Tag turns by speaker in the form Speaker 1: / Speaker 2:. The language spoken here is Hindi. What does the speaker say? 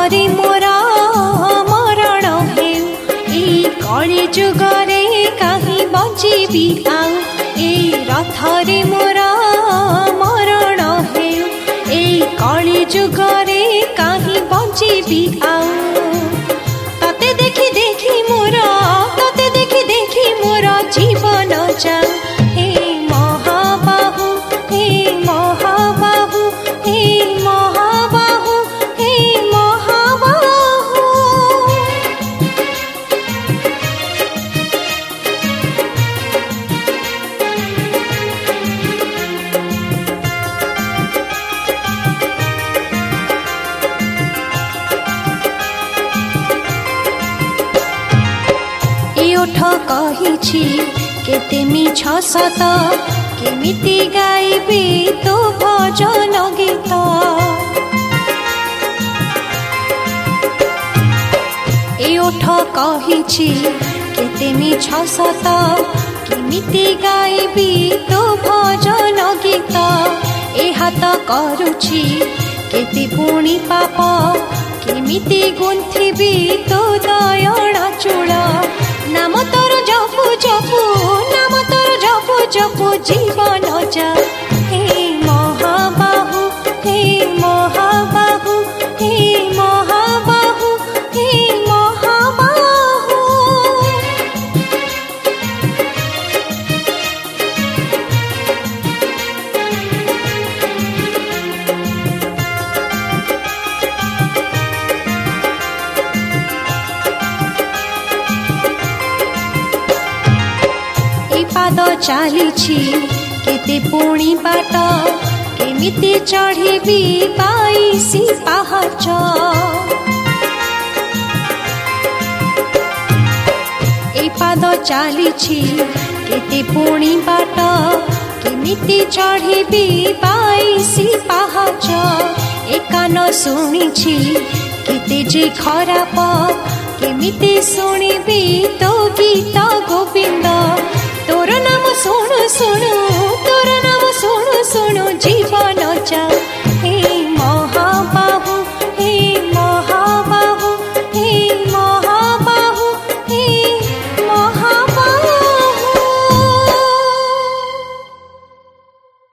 Speaker 1: रथरे मोरा मरण हेउ ए कଳି जुगरे काहि बंचिबी आउ ए रथरे मोरा मरण हेउ ए कଳି जुगरे काहि बंचिबी आउ तते देखि देखि मोरा तते देखि देखि मोरा जीवन जाऊ हे महाबाहु हे महाबाहु हे महाबाहु हे महाबाहु। ओठ कहिछि केते मिछ सत केमिति गाइबी तो भजन गीत ए ओठ कहिछि केते मिछ सत केमिति गाइबी तो भजन गीत ए हाथ करुछि केते पुणी पाप केमिति गुंथिबी तो दयना चूड़ नाम तोर जपु जपु नाम तोर जपु जपु जीवन जा हे महाबाहु हे महाबाहु हे महाबाहु हे महाबाहु। पाद चालिछि केते पुणी बाट केमिति चढ़िबी 22 पाहाच ए पाद चालिछि केते पुणी बाट केमिति चढ़िबी 22 पाहाच ए कान शुणिछि केते जे खराप केमिति शुणिबी तो गीत गोविंद तोर नाम शुणु शुणु तोर नाम